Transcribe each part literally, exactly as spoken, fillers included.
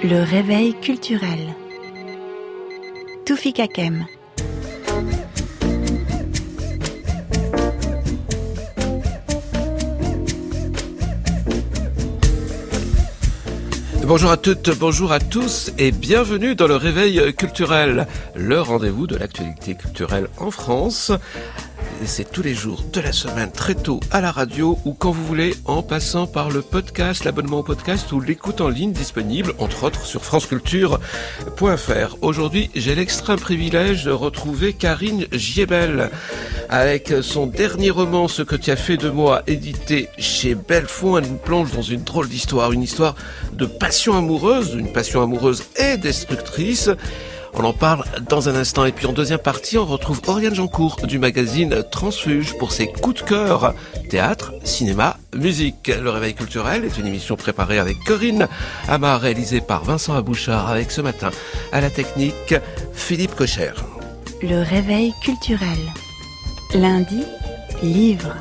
Le réveil culturel. Toufik Hakem. Bonjour à toutes, bonjour à tous et bienvenue dans le Réveil culturel, le rendez-vous de l'actualité culturelle en France. C'est tous les jours de la semaine, très tôt à la radio ou quand vous voulez, en passant par le podcast, l'abonnement au podcast ou l'écoute en ligne disponible, entre autres sur franceculture point f r. Aujourd'hui, j'ai l'extrême privilège de retrouver Karine Giebel avec son dernier roman, Ce que tu as fait de moi, édité chez Bellefond. Elle nous plonge dans une drôle d'histoire, une histoire de passion amoureuse, une passion amoureuse et destructrice. On en parle dans un instant. Et puis en deuxième partie, on retrouve Oriane Jancourt du magazine Transfuge pour ses coups de cœur théâtre, cinéma, musique. Le Réveil culturel est une émission préparée avec Corinne Amar, réalisée par Vincent Abouchard, avec ce matin à la technique Philippe Cocher. Le Réveil culturel. Lundi, livre.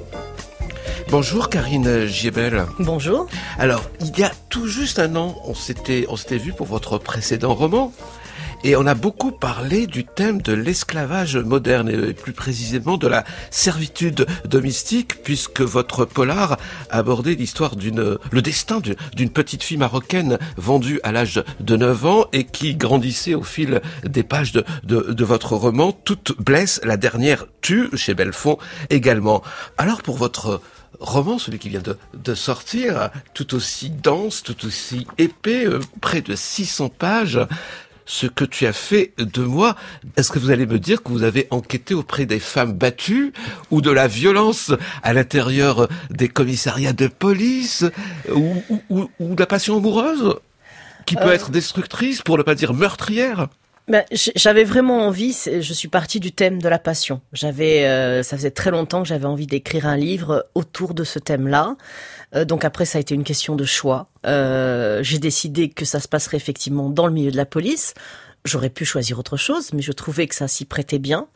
Bonjour Karine Giebel. Bonjour. Alors, il y a tout juste un an, on s'était, on s'était vu pour votre précédent roman. Et on a beaucoup parlé du thème de l'esclavage moderne et plus précisément de la servitude domestique, puisque votre polar abordait l'histoire d'une, le destin d'une petite fille marocaine vendue à l'âge de neuf ans et qui grandissait au fil des pages de, de, de votre roman. Toute blesse, la dernière tue, chez Bellefond également. Alors pour votre roman, celui qui vient de, de sortir, tout aussi dense, tout aussi épais, euh, près de six cents pages, Ce que tu as fait de moi, est-ce que vous allez me dire que vous avez enquêté auprès des femmes battues ou de la violence à l'intérieur des commissariats de police ou, ou, ou, ou de la passion amoureuse qui peut euh... être destructrice, pour ne pas dire meurtrière? Ben, j'avais vraiment envie, je suis partie du thème de la passion. J'avais, euh, ça faisait très longtemps que j'avais envie d'écrire un livre autour de ce thème-là. Euh, donc après, ça a été une question de choix. Euh, j'ai décidé que ça se passerait effectivement dans le milieu de la police. J'aurais pu choisir autre chose, mais je trouvais que ça s'y prêtait bien.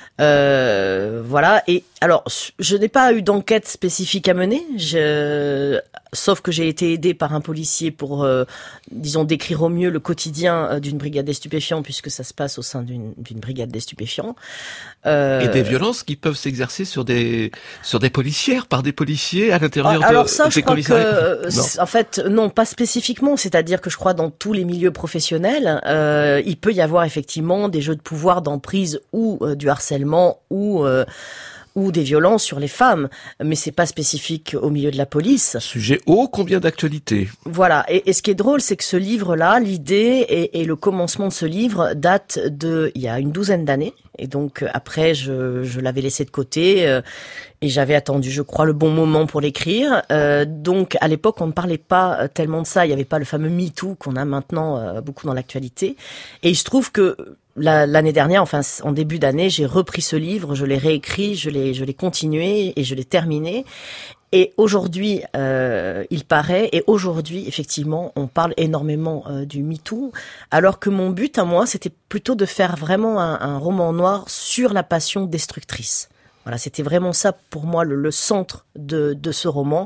Euh, voilà. Et alors, je n'ai pas eu d'enquête spécifique à mener, je... sauf que j'ai été aidée par un policier pour, euh, disons, décrire au mieux le quotidien d'une brigade des stupéfiants, puisque ça se passe au sein d'une, d'une brigade des stupéfiants. Euh... Et des violences qui peuvent s'exercer sur des sur des policières, par des policiers à l'intérieur alors de, ça, des je crois commissariats. Que, en fait, non, pas spécifiquement. C'est-à-dire que je crois dans tous les milieux professionnels, euh, il peut y avoir effectivement des jeux de pouvoir, d'emprise ou euh, du harcèlement ou euh, ou des violences sur les femmes, mais c'est pas spécifique au milieu de la police. Sujet ô combien d'actualité. Voilà, et, et ce qui est drôle, c'est que ce livre-là, l'idée et, et le commencement de ce livre date de il y a une douzaine d'années, et donc après je, je l'avais laissé de côté, euh, et j'avais attendu, je crois, le bon moment pour l'écrire. Euh, donc à l'époque, on ne parlait pas tellement de ça, il n'y avait pas le fameux MeToo qu'on a maintenant euh, beaucoup dans l'actualité, et il se trouve que La, l'année dernière, enfin en début d'année, j'ai repris ce livre, je l'ai réécrit, je l'ai, je l'ai continué et je l'ai terminé. Et aujourd'hui, euh, il paraît, et aujourd'hui, effectivement, on parle énormément euh, du MeToo, alors que mon but à moi, c'était plutôt de faire vraiment un, un roman noir sur la passion destructrice. Voilà, c'était vraiment ça pour moi le, le centre de, de ce roman.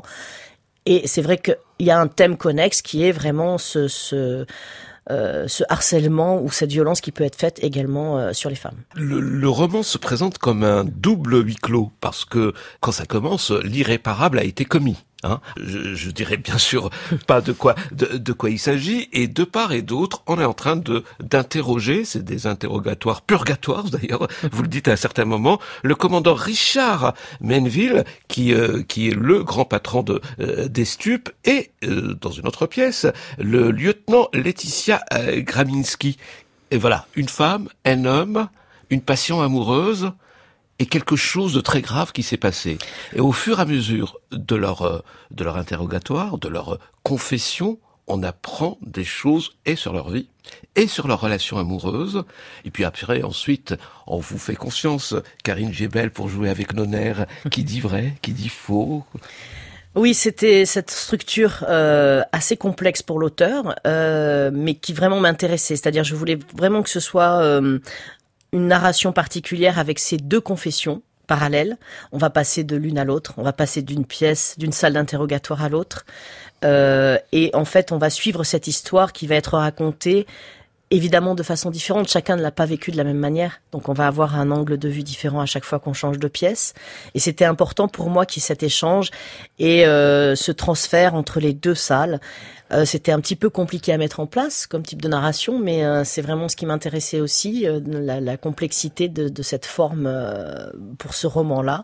Et c'est vrai qu'il y a un thème connexe qui est vraiment ce... ce Euh, ce harcèlement ou cette violence qui peut être faite également euh, sur les femmes. Le, le roman se présente comme un double huis clos parce que quand ça commence, l'irréparable a été commis. Hein, je, je dirais bien sûr pas de quoi de, de quoi il s'agit, et de part et d'autre, on est en train de d'interroger, c'est des interrogatoires purgatoires d'ailleurs, vous le dites à un certain moment, le commandant Richard Menville, qui euh, qui est le grand patron de euh, des stupes, et euh, dans une autre pièce, le lieutenant Laetitia euh, Graminski. Et voilà, une femme, un homme, une passion amoureuse. Et quelque chose de très grave qui s'est passé. Et au fur et à mesure de leur de leur interrogatoire, de leur confession, on apprend des choses et sur leur vie et sur leur relation amoureuse. Et puis après, ensuite, on vous fait confiance, Karine Giebel, pour jouer avec nos nerfs. Qui dit vrai, qui dit faux. Oui, c'était cette structure euh, assez complexe pour l'auteur, euh, mais qui vraiment m'intéressait. C'est-à-dire, je voulais vraiment que ce soit euh, une narration particulière avec ces deux confessions, parallèles. On va passer de l'une à l'autre. On va passer d'une pièce, d'une salle d'interrogatoire à l'autre. Euh, et en fait, on va suivre cette histoire qui va être racontée évidemment de façon différente. Chacun ne l'a pas vécu de la même manière. Donc on va avoir un angle de vue différent à chaque fois qu'on change de pièce. Et c'était important pour moi qu'il y ait cet échange et euh, ce transfert entre les deux salles. Euh, c'était un petit peu compliqué à mettre en place comme type de narration, mais euh, c'est vraiment ce qui m'intéressait aussi, euh, la, la complexité de, de cette forme euh, pour ce roman-là.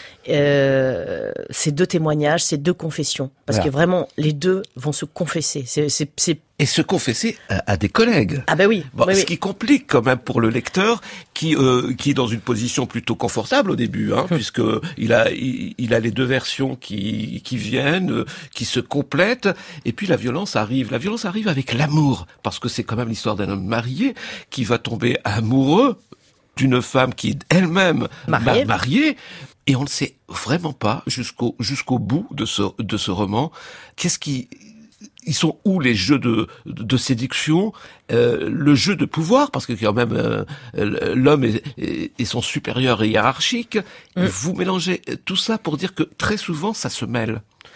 Euh, ces deux témoignages, ces deux confessions, parce voilà. que vraiment les deux vont se confesser. C'est, c'est, c'est... Et se confesser à, à des collègues. Ah ben oui. Bon, oui, ce oui. qui complique quand même pour le lecteur, qui euh, qui est dans une position plutôt confortable au début, hein, puisque il a il, il a les deux versions qui qui viennent, euh, qui se complètent, et puis la violence arrive. La violence arrive avec l'amour, parce que c'est quand même l'histoire d'un homme marié qui va tomber amoureux d'une femme qui est elle-même mariée. mariée. Et on ne sait vraiment pas jusqu'au jusqu'au bout de ce de ce roman. Qu'est-ce qui ils sont où les jeux de de séduction, euh, le jeu de pouvoir, parce que quand même euh, l'homme est, est, est son supérieur et hiérarchique. Mm. Vous mélangez tout ça pour dire que très souvent ça se mêle.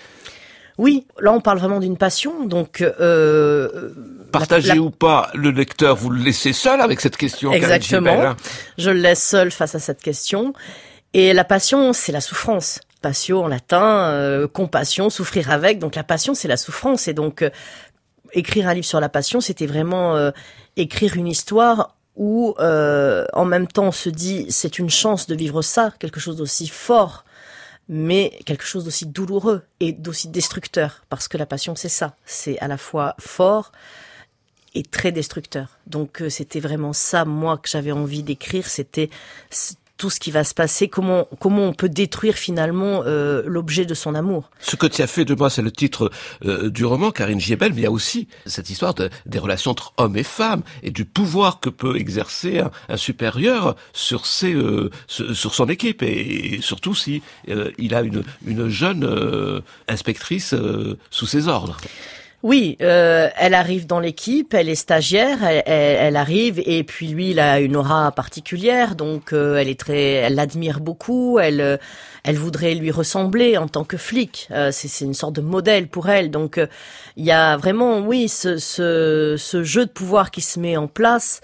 Oui, là on parle vraiment d'une passion, donc euh, partagez la, la... ou pas le lecteur, vous le laissez seul avec cette question. Exactement, je le laisse seul face à cette question. Et la passion, c'est la souffrance. Passio en latin, euh, compassion, souffrir avec. Donc la passion, c'est la souffrance. Et donc euh, écrire un livre sur la passion, c'était vraiment euh, écrire une histoire où euh, en même temps on se dit c'est une chance de vivre ça, quelque chose d'aussi fort, mais quelque chose d'aussi douloureux et d'aussi destructeur. Parce que la passion, c'est ça. C'est à la fois fort et très destructeur. Donc euh, c'était vraiment ça, moi, que j'avais envie d'écrire. C'était tout ce qui va se passer, comment comment on peut détruire finalement euh, l'objet de son amour. Ce que tu as fait de moi, c'est le titre euh, du roman, Karine Giebel, mais il y a aussi cette histoire de, des relations entre hommes et femmes et du pouvoir que peut exercer un, un supérieur sur ses euh, sur son équipe et, et surtout si euh, il a une une jeune euh, inspectrice euh, sous ses ordres. Oui, euh, elle arrive dans l'équipe, elle est stagiaire, elle, elle, elle arrive et puis lui, il a une aura particulière, donc euh, elle est très, elle l'admire beaucoup, elle, elle voudrait lui ressembler en tant que flic. Euh, c'est, c'est une sorte de modèle pour elle, donc euh, il y a vraiment, oui, ce, ce, ce jeu de pouvoir qui se met en place.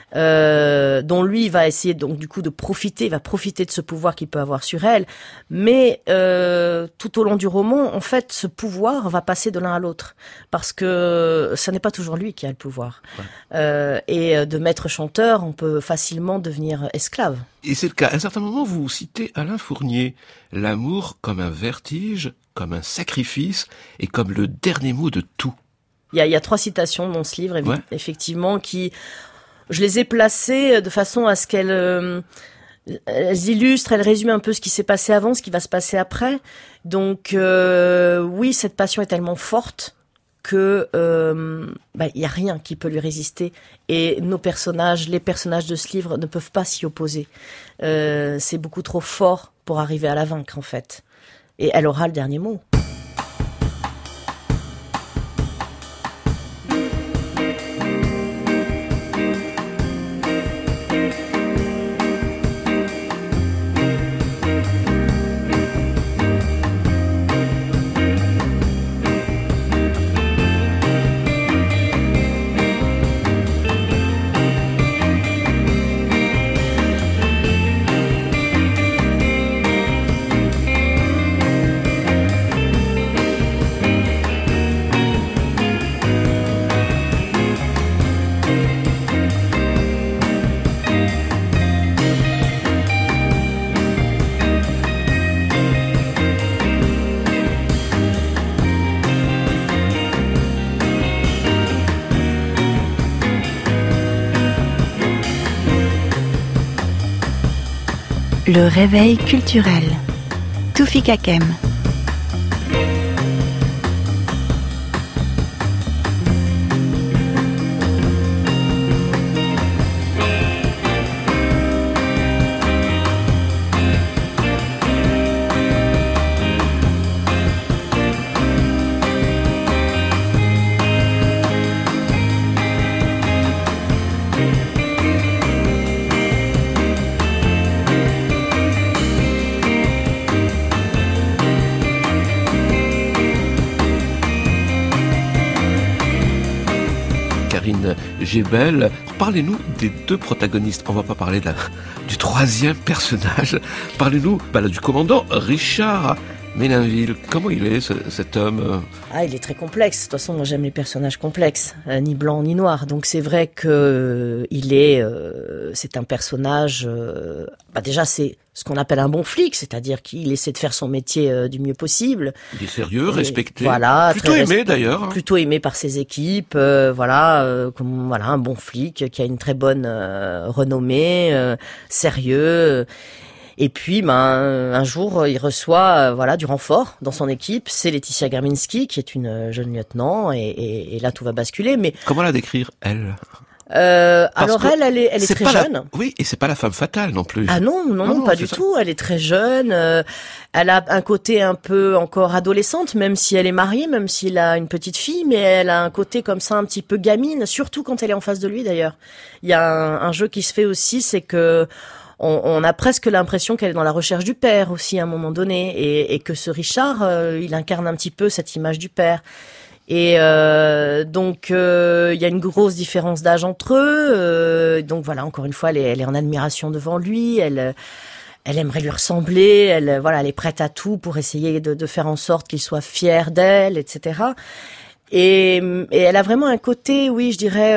Euh, dont lui va essayer donc du coup de profiter, il va profiter de ce pouvoir qu'il peut avoir sur elle, mais euh, tout au long du roman, en fait, ce pouvoir va passer de l'un à l'autre, parce que ce n'est pas toujours lui qui a le pouvoir. Ouais. Euh, et de maître chanteur, on peut facilement devenir esclave. Et c'est le cas. À un certain moment, vous citez Alain Fournier, l'amour comme un vertige, comme un sacrifice et comme le dernier mot de tout. Il y a, il y a trois citations dans ce livre, ouais. effectivement, qui je les ai placées de façon à ce qu'elles euh, elles illustrent, elles résument un peu ce qui s'est passé avant, ce qui va se passer après. Donc euh, oui, cette passion est tellement forte que euh, bah, y a rien qui peut lui résister. Et nos personnages, les personnages de ce livre ne peuvent pas s'y opposer. Euh, c'est beaucoup trop fort pour arriver à la vaincre en fait. Et elle aura le dernier mot. Le réveil culturel. Toufi Kakem. Karine Gébel. Parlez-nous des deux protagonistes. On va pas parler de la, du troisième personnage. Parlez-nous bah, là, du commandant Richard Méninville. Comment il est, ce, cet homme? Ah, il est très complexe. De toute façon, moi, j'aime les personnages complexes, euh, ni blanc ni noir. Donc, c'est vrai que euh, il est, euh, c'est un personnage. Euh, bah déjà, c'est ce qu'on appelle un bon flic, c'est-à-dire qu'il essaie de faire son métier euh, du mieux possible. Il est sérieux, Et, respecté, voilà, plutôt aimé respe- d'ailleurs. Hein. Plutôt aimé par ses équipes. Euh, voilà, euh, comme voilà, un bon flic qui a une très bonne euh, renommée, euh, sérieux. Et puis, ben, un jour, il reçoit, euh, voilà, du renfort dans son équipe. C'est Laetitia Germinski, qui est une jeune lieutenant, et, et, et là, tout va basculer. Mais comment la décrire, elle? euh, Parce alors elle, elle est, elle est très pas jeune. La... Oui, et c'est pas la femme fatale non plus. Ah non, non, non, non, non pas du ça. tout. Elle est très jeune. Euh, elle a un côté un peu encore adolescente, même si elle est mariée, même s'il a une petite fille, mais elle a un côté comme ça un petit peu gamine, surtout quand elle est en face de lui d'ailleurs. Il y a un, un jeu qui se fait aussi, c'est que On, on a presque l'impression qu'elle est dans la recherche du père aussi à un moment donné, et, et que ce Richard, euh, il incarne un petit peu cette image du père. Et euh, donc euh, il y a une grosse différence d'âge entre eux. Euh, donc voilà, encore une fois, elle est, elle est en admiration devant lui. Elle, elle aimerait lui ressembler. Elle, voilà, elle est prête à tout pour essayer de, de faire en sorte qu'il soit fier d'elle, et cetera. Et, et elle a vraiment un côté, oui, je dirais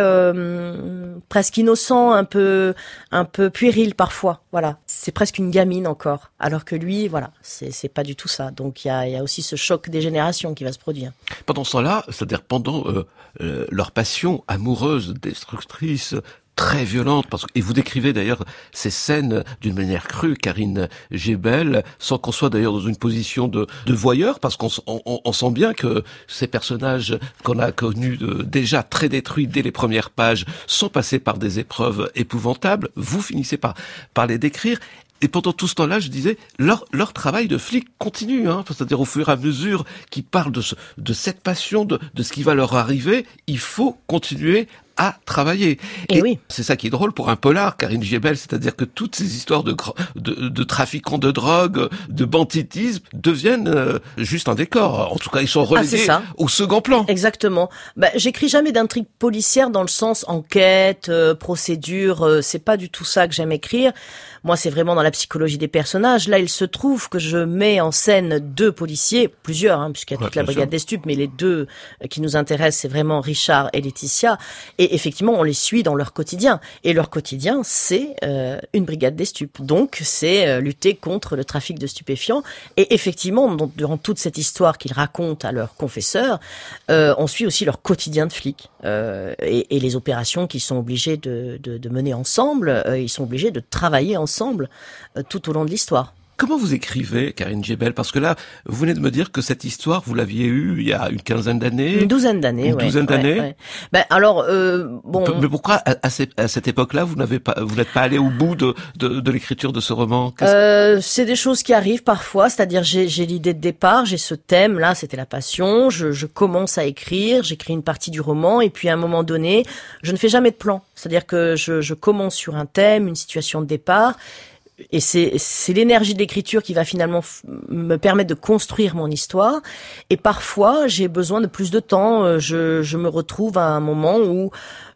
euh, presque innocent, un peu, un peu puéril parfois. Voilà, c'est presque une gamine encore, alors que lui, voilà, c'est, c'est pas du tout ça. Donc il y a, il y a aussi ce choc des générations qui va se produire. Pendant ce temps-là, c'est-à-dire pendant euh, euh, leur passion amoureuse, destructrice, très violente, parce que, et vous décrivez d'ailleurs ces scènes d'une manière crue, Karine Gébel, sans qu'on soit d'ailleurs dans une position de, de voyeur, parce qu'on on, on sent bien que ces personnages qu'on a connus de, déjà très détruits dès les premières pages sont passés par des épreuves épouvantables. Vous finissez par, par les décrire. Et pendant tout ce temps-là, je disais, leur, leur travail de flic continue, hein. C'est-à-dire au fur et à mesure qu'ils parlent de, ce, de cette passion, de, de ce qui va leur arriver, il faut continuer à travailler. Et, et oui. C'est ça qui est drôle pour un polar, Karine Gébel, c'est-à-dire que toutes ces histoires de, de, de trafiquants de drogue, de banditisme, deviennent euh, juste un décor. En tout cas, ils sont relégués ah, au second plan. Exactement. Bah, j'écris jamais d'intrigue policière dans le sens enquête, euh, procédure. Euh, c'est pas du tout ça que j'aime écrire. Moi, c'est vraiment dans la psychologie des personnages. Là, il se trouve que je mets en scène deux policiers, plusieurs, hein, puisqu'il y a toute ouais, la brigade sûr. des stupes, mais les deux qui nous intéressent, c'est vraiment Richard et Laetitia. Et effectivement, on les suit dans leur quotidien. Et leur quotidien, c'est euh, une brigade des stupes. Donc, c'est euh, lutter contre le trafic de stupéfiants. Et effectivement, donc, durant toute cette histoire qu'ils racontent à leurs confesseurs, euh, on suit aussi leur quotidien de flics. Euh, et, et les opérations qu'ils sont obligés de, de, de mener ensemble, euh, ils sont obligés de travailler ensemble euh, tout au long de l'histoire. Comment vous écrivez, Karine Gébel? Parce que là, vous venez de me dire que cette histoire, vous l'aviez eue il y a une quinzaine d'années. Une douzaine d'années, Une ouais, douzaine d'années. Ouais, ouais. Ben alors, euh, bon. Mais pourquoi à, à, cette, à cette époque-là, vous n'avez pas, vous n'êtes pas allé au bout de, de, de l'écriture de ce roman? euh, C'est des choses qui arrivent parfois. C'est-à-dire, j'ai, j'ai l'idée de départ, j'ai ce thème. Là, c'était la passion. Je, je commence à écrire, j'écris une partie du roman, et puis à un moment donné, je ne fais jamais de plan. C'est-à-dire que je, je commence sur un thème, une situation de départ. Et c'est, c'est l'énergie de l'écriture qui va finalement f- me permettre de construire mon histoire. Et parfois, j'ai besoin de plus de temps. Je, je me retrouve à un moment où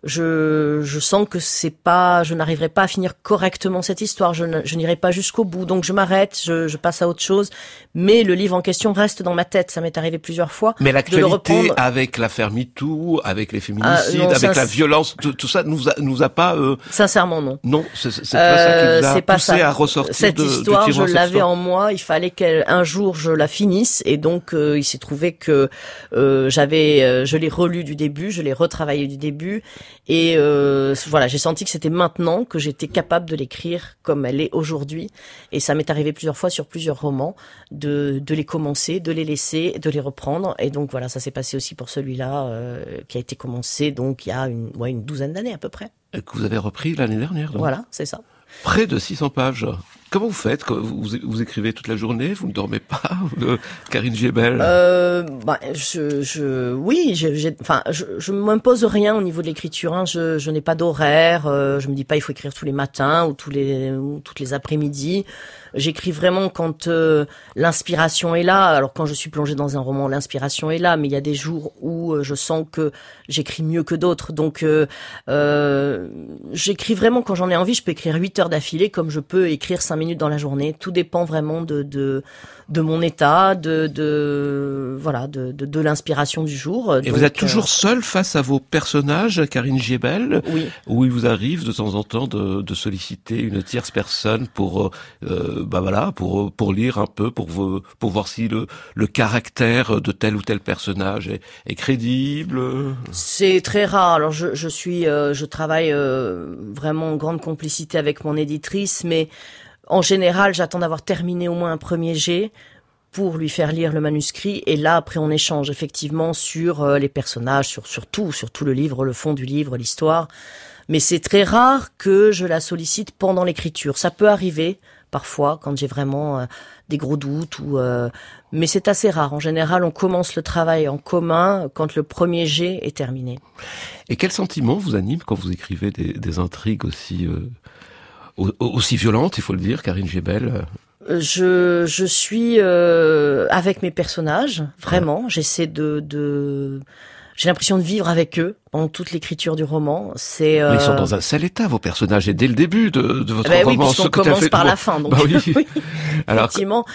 je, je sens que c'est pas, je n'arriverai pas à finir correctement cette histoire. Je, ne, je n'irai pas jusqu'au bout. Donc, je m'arrête, je, je passe à autre chose. Mais le livre en question reste dans ma tête. Ça m'est arrivé plusieurs fois. Mais l'actualité, de le reprendre. avec l'affaire MeToo, avec les féminicides, ah, non, avec ça, la violence, tout, tout ça nous a, nous a pas. Euh... Sincèrement, non. Non, c'est, c'est pas euh, ça qui vous a poussé ça. à ressortir cette de, histoire. Du je cette l'avais histoire. en moi. Il fallait qu'un jour je la finisse, et donc euh, il s'est trouvé que euh, j'avais, euh, je l'ai relu du début, je l'ai retravaillé du début, et euh, voilà, j'ai senti que c'était maintenant que j'étais capable de l'écrire comme elle est aujourd'hui. Et ça m'est arrivé plusieurs fois sur plusieurs romans de de les commencer, de les laisser, de les reprendre. Et donc voilà, ça s'est passé aussi pour celui-là euh, qui a été commencé donc il y a une ouais une douzaine d'années à peu près. Et que vous avez repris l'année dernière. Donc. Voilà, c'est ça. Près de six cents pages. Comment vous faites? Vous, vous écrivez toute la journée? Vous ne dormez pas? Karine Gebel? euh, bah, je, je, oui, je, j'ai, enfin, je, je m'impose rien au niveau de l'écriture. Hein. Je, je n'ai pas d'horaire. Euh, je me dis pas il faut écrire tous les matins ou tous les, ou toutes les après-midi. J'écris vraiment quand euh, l'inspiration est là. Alors quand je suis plongée dans un roman, l'inspiration est là, mais il y a des jours où euh, je sens que j'écris mieux que d'autres. Donc euh, euh, j'écris vraiment quand j'en ai envie. Je peux écrire huit heures d'affilée comme je peux écrire cinq minutes dans la journée. Tout dépend vraiment de de, de mon état, de, de voilà, de, de, de l'inspiration du jour. Et donc, vous êtes toujours euh... seule face à vos personnages, Karine Gebel? Oui. Où il vous arrive de temps en temps de, de solliciter une tierce personne pour euh, bah voilà, pour pour lire un peu, pour pour voir si le le caractère de tel ou tel personnage est, est crédible. C'est très rare. Alors je je suis euh, je travaille euh, vraiment en grande complicité avec mon éditrice, mais en général, j'attends d'avoir terminé au moins un premier jet pour lui faire lire le manuscrit, et là après on échange effectivement sur euh, les personnages, sur sur tout, sur tout le livre, le fond du livre, l'histoire. Mais c'est très rare que je la sollicite pendant l'écriture. Ça peut arriver parfois quand j'ai vraiment euh, des gros doutes, ou euh, mais c'est assez rare. En général, on commence le travail en commun quand le premier jet est terminé. Et quel sentiment vous anime quand vous écrivez des, des intrigues aussi euh, aussi violentes, il faut le dire, Karine Gebel? Je je suis euh, avec mes personnages, vraiment. Ouais. J'essaie de de J'ai l'impression de vivre avec eux pendant toute l'écriture du roman. C'est euh... Mais ils sont dans un sel état, vos personnages, et dès le début de, de votre ben roman. Oui, puisqu'on commence fait... par la fin. Donc bah oui. oui. Alors, effectivement.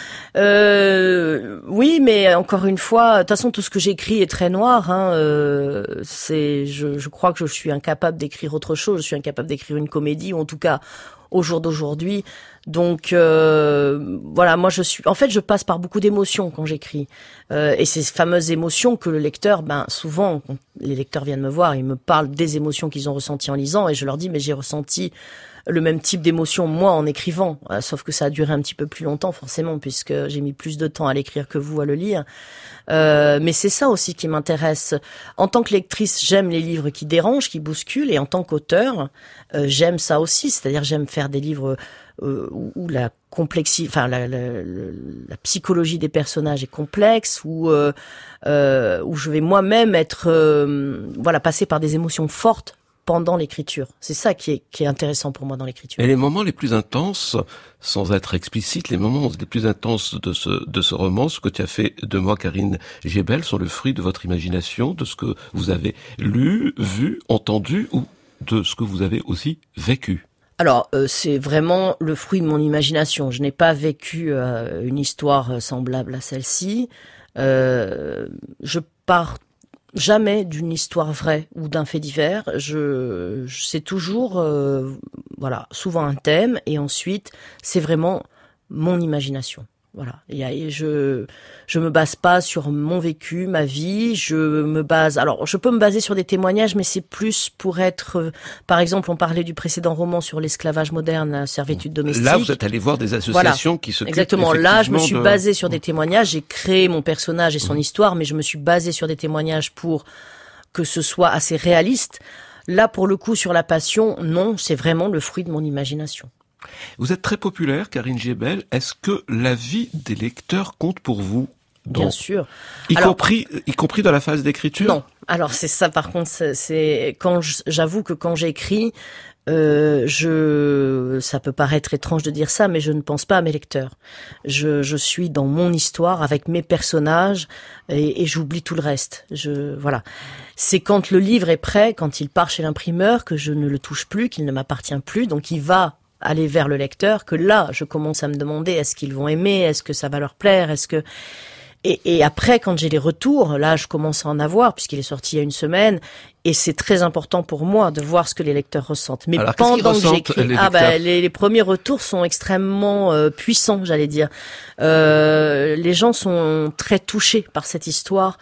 Euh, oui, mais encore une fois, de toute façon, tout ce que j'écris est très noir. Hein. Euh, c'est, je, je crois que je suis incapable d'écrire autre chose. Je suis incapable d'écrire une comédie, ou en tout cas au jour d'aujourd'hui. Donc euh, voilà, moi je suis. En fait, je passe par beaucoup d'émotions quand j'écris, euh, et ces fameuses émotions que le lecteur, ben souvent, quand les lecteurs viennent me voir, ils me parlent des émotions qu'ils ont ressenties en lisant, et je leur dis mais j'ai ressenti le même type d'émotion moi en écrivant, euh, sauf que ça a duré un petit peu plus longtemps forcément puisque j'ai mis plus de temps à l'écrire que vous à le lire. Euh, mais c'est ça aussi qui m'intéresse. En tant que lectrice, j'aime les livres qui dérangent, qui bousculent, et en tant qu'auteur, euh, j'aime ça aussi. C'est-à-dire j'aime faire des livres euh, où, où la complexité, enfin la, la, la psychologie des personnages est complexe, où euh, euh, où je vais moi-même être euh, voilà passer par des émotions fortes pendant l'écriture. C'est ça qui est, qui est intéressant pour moi dans l'écriture. Et les moments les plus intenses, sans être explicite, les moments les plus intenses de ce, de ce roman, ce que tu as fait de moi, Karine Gebel, sont le fruit de votre imagination, de ce que vous avez lu, vu, entendu, ou de ce que vous avez aussi vécu. Alors, euh, c'est vraiment le fruit de mon imagination. Je n'ai pas vécu euh, une histoire semblable à celle-ci. Euh, je pars jamais d'une histoire vraie ou d'un fait divers. Je, je c'est toujours, euh, voilà, souvent un thème, et ensuite c'est vraiment mon imagination. Voilà. Et je, je me base pas sur mon vécu, ma vie. Je me base. Alors, je peux me baser sur des témoignages, mais c'est plus pour être. Euh, par exemple, on parlait du précédent roman sur l'esclavage moderne, la servitude domestique. Là, vous êtes allé voir des associations voilà. qui se. Exactement. Là, je me suis de... basée sur des témoignages. J'ai créé mon personnage et son mmh. histoire, mais je me suis basée sur des témoignages pour que ce soit assez réaliste. Là, pour le coup, sur la passion, non, c'est vraiment le fruit de mon imagination. Vous êtes très populaire, Karine Gebel. Est-ce que la vie des lecteurs compte pour vous? Donc, bien sûr. Y Alors, compris, y compris dans la phase d'écriture? Non. Alors c'est ça. Par contre, c'est, c'est quand je, j'avoue que quand j'écris, euh, je, ça peut paraître étrange de dire ça, mais je ne pense pas à mes lecteurs. Je, je suis dans mon histoire avec mes personnages et, et j'oublie tout le reste. Je, voilà. C'est quand le livre est prêt, quand il part chez l'imprimeur, que je ne le touche plus, qu'il ne m'appartient plus, donc il va aller vers le lecteur, que là, je commence à me demander est-ce qu'ils vont aimer, est-ce que ça va leur plaire, est-ce que... Et, et après, quand j'ai les retours, là, je commence à en avoir, puisqu'il est sorti il y a une semaine, et c'est très important pour moi de voir ce que les lecteurs ressentent. Mais alors, pendant que j'écris, ah bah, les, les premiers retours sont extrêmement euh, puissants, j'allais dire. Euh, les gens sont très touchés par cette histoire.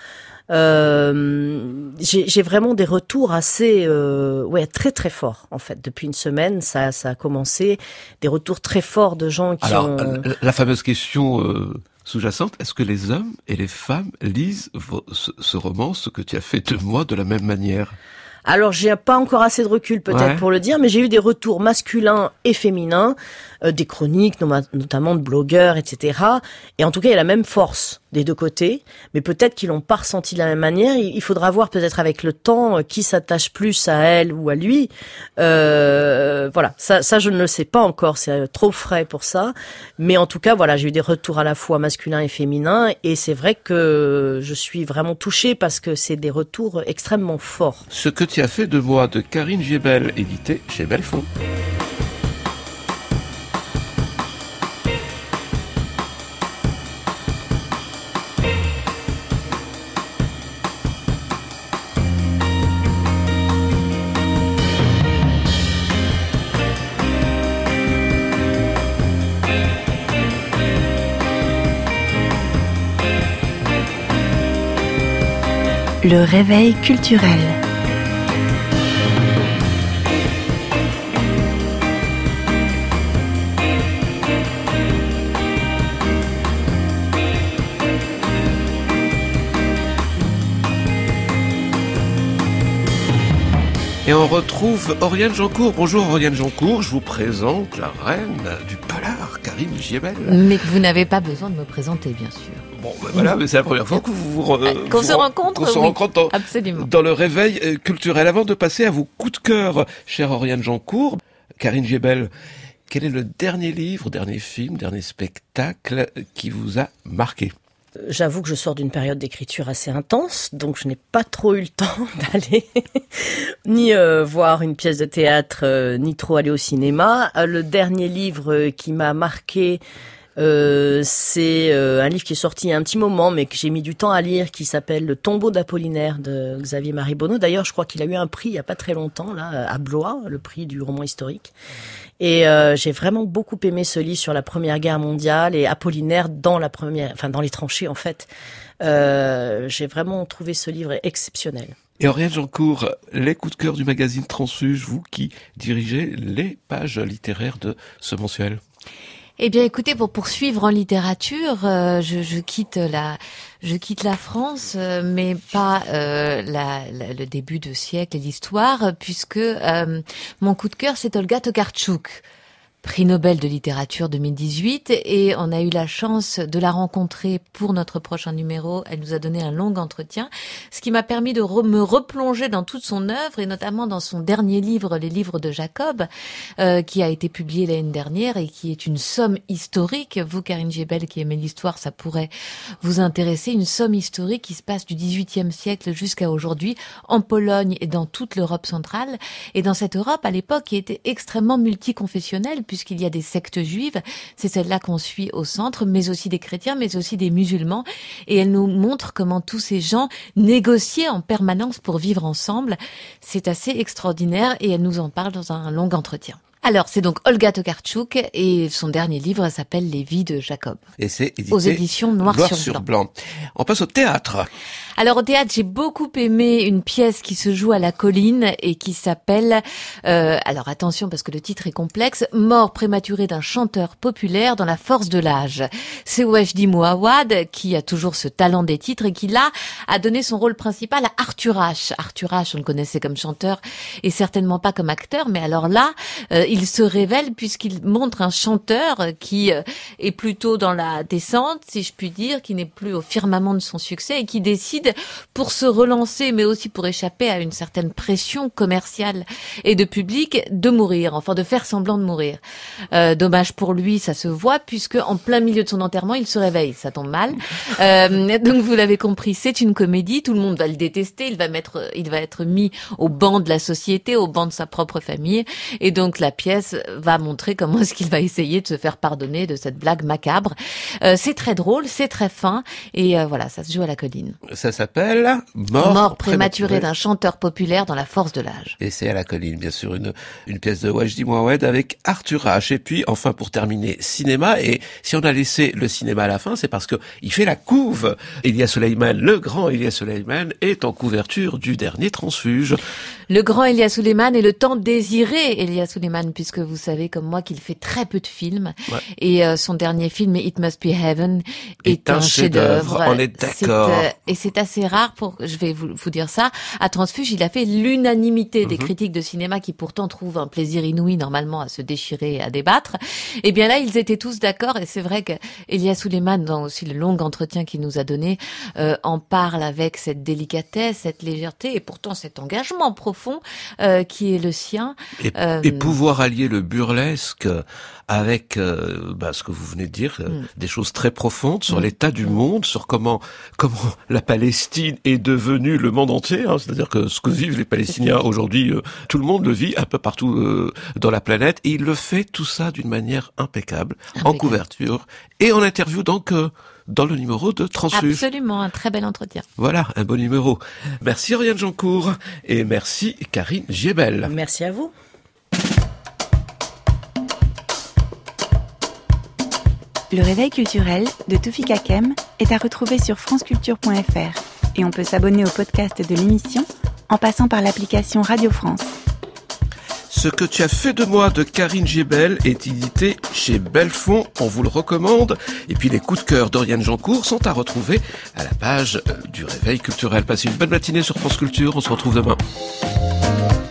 Euh, j'ai, j'ai vraiment des retours assez, euh, ouais, très très forts en fait. Depuis une semaine, ça, ça a commencé. Des retours très forts de gens qui Alors, ont. Alors, la fameuse question euh, sous-jacente, est-ce que les hommes et les femmes lisent vos, ce, ce roman, ce que tu as fait de moi, de la même manière? Alors, j'ai pas encore assez de recul peut-être Ouais. pour le dire, mais j'ai eu des retours masculins et féminins, euh, des chroniques, noma- notamment de blogueurs, et cetera. Et en tout cas, il y a la même force des deux côtés, mais peut-être qu'ils l'ont pas ressenti de la même manière. Il il faudra voir peut-être avec le temps euh, qui s'attache plus à elle ou à lui. Euh, voilà, ça, ça je ne le sais pas encore, c'est euh, trop frais pour ça. Mais en tout cas, voilà, j'ai eu des retours à la fois masculins et féminins, et c'est vrai que je suis vraiment touchée parce que c'est des retours extrêmement forts. Ce que tu as fait de moi de Karine Giebel, édité chez Belfond. Le réveil culturel. Et on retrouve Oriane Jancourt. Bonjour Oriane Jancourt, je vous présente la reine du polar, Karine Giebel. Mais que vous n'avez pas besoin de me présenter, bien sûr. Bon, ben voilà, mais c'est la première fois que vous vous, euh, Qu'on vous se ren- rencontre, qu'on se oui. rencontre dans, Absolument. dans le réveil euh, culturel. Avant de passer à vos coups de cœur, chère Oriane Jancourt, Karine Giebel, quel est le dernier livre, dernier film, dernier spectacle qui vous a marqué? J'avoue que je sors d'une période d'écriture assez intense, donc je n'ai pas trop eu le temps d'aller ni euh, voir une pièce de théâtre, euh, ni trop aller au cinéma. Euh, le dernier livre euh, qui m'a marqué, euh, c'est euh, un livre qui est sorti il y a un petit moment, mais que j'ai mis du temps à lire, qui s'appelle Le tombeau d'Apollinaire de Xavier Maribonneau. D'ailleurs, je crois qu'il a eu un prix il y a pas très longtemps, là, à Blois, le prix du roman historique. Et euh, j'ai vraiment beaucoup aimé ce livre sur la Première Guerre mondiale et Apollinaire dans la première, enfin dans les tranchées en fait. Euh, j'ai vraiment trouvé ce livre exceptionnel. Et Oriane Jancourt, les coups de cœur du magazine Transfuge, vous qui dirigez les pages littéraires de ce mensuel. Eh bien, écoutez, pour poursuivre en littérature, euh, je, je quitte la, je quitte la France, euh, mais pas euh, la, la, le début de siècle et l'histoire, puisque euh, mon coup de cœur, c'est Olga Tokarczuk, prix Nobel de littérature deux mille dix-huit, et on a eu la chance de la rencontrer pour notre prochain numéro. Elle nous a donné un long entretien, ce qui m'a permis de re- me replonger dans toute son œuvre, et notamment dans son dernier livre, Les Livres de Jacob, euh, qui a été publié l'année dernière et qui est une somme historique. Vous, Karine Giebel, qui aimez l'histoire, ça pourrait vous intéresser. Une somme historique qui se passe du dix-huitième siècle jusqu'à aujourd'hui, en Pologne et dans toute l'Europe centrale. Et dans cette Europe, à l'époque, qui était extrêmement multiconfessionnelle, puisqu'il y a des sectes juives, c'est celle-là qu'on suit au centre, mais aussi des chrétiens, mais aussi des musulmans. Et elle nous montre comment tous ces gens négociaient en permanence pour vivre ensemble. C'est assez extraordinaire et elle nous en parle dans un long entretien. Alors, c'est donc Olga Tokarczuk et son dernier livre s'appelle Les Vies de Jacob. Et c'est édité Aux éditions Noir, Noir sur, sur blanc. blanc. On passe au théâtre. Alors au théâtre, j'ai beaucoup aimé une pièce qui se joue à la Colline et qui s'appelle, euh, alors attention parce que le titre est complexe, Mort prématurée d'un chanteur populaire dans la force de l'âge. C'est Wajdi Mouawad qui a toujours ce talent des titres et qui là a donné son rôle principal à Arthur H. Arthur H, on le connaissait comme chanteur et certainement pas comme acteur, mais alors là, euh, il se révèle puisqu'il montre un chanteur qui euh, est plutôt dans la descente, si je puis dire, qui n'est plus au firmament de son succès et qui décide pour se relancer, mais aussi pour échapper à une certaine pression commerciale et de public, de mourir, enfin de faire semblant de mourir. Euh, dommage pour lui, ça se voit, puisque en plein milieu de son enterrement, il se réveille. Ça tombe mal. Euh, donc vous l'avez compris, c'est une comédie. Tout le monde va le détester. Il va mettre, il va être mis au banc de la société, au banc de sa propre famille. Et donc la pièce va montrer comment est-ce qu'il va essayer de se faire pardonner de cette blague macabre. Euh, c'est très drôle, c'est très fin, et euh, voilà, ça se joue à la Colline. Ça s'appelle Mort, Mort prématurée d'un chanteur populaire dans la force de l'âge. Et c'est à la Colline, bien sûr, une, une pièce de Wajdi Mouawad avec Arthur H. Et puis, enfin, pour terminer, cinéma. Et si on a laissé le cinéma à la fin, c'est parce que il fait la couve. Elia Soleiman, le grand Elia Soleiman, est en couverture du dernier Transfuge. Le grand Elia Soleiman et le tant désiré Elia Soleiman Bergman, puisque vous savez comme moi qu'il fait très peu de films. Ouais. Et euh, son dernier film, It Must Be Heaven, est, est un, un chef-d'œuvre. On est d'accord. C'est, euh, et c'est assez rare pour, je vais vous, vous dire ça, à Transfuge, il a fait l'unanimité mm-hmm. des critiques de cinéma qui pourtant trouvent un plaisir inouï normalement à se déchirer et à débattre. Et bien là, ils étaient tous d'accord. Et c'est vrai que Elia Suleiman, dans aussi le long entretien qu'il nous a donné, euh, en parle avec cette délicatesse, cette légèreté et pourtant cet engagement profond euh, qui est le sien. Et, euh, et pouvoir allier le burlesque avec euh, bah, ce que vous venez de dire, euh, mm. des choses très profondes sur mm. l'état du mm. monde, sur comment comment la Palestine est devenue le monde entier. Hein, c'est-à-dire que ce que vivent les Palestiniens aujourd'hui, euh, tout le monde le vit un peu partout euh, dans la planète. Et il le fait tout ça d'une manière impeccable, impeccable. en couverture et en interview donc euh, dans le numéro de Transfuge. Absolument, un très bel entretien. Voilà, un beau numéro. Merci Oriane Jancourt et merci Karine Giebel. Merci à vous. Le réveil culturel de Toufik Hakem est à retrouver sur franceculture point f r et on peut s'abonner au podcast de l'émission en passant par l'application Radio France. Ce que tu as fait de moi de Karine Giebel est édité chez Belfond, on vous le recommande. Et puis les coups de cœur d'Oriane Jancourt sont à retrouver à la page du Réveil culturel. Passez une bonne matinée sur France Culture, on se retrouve demain.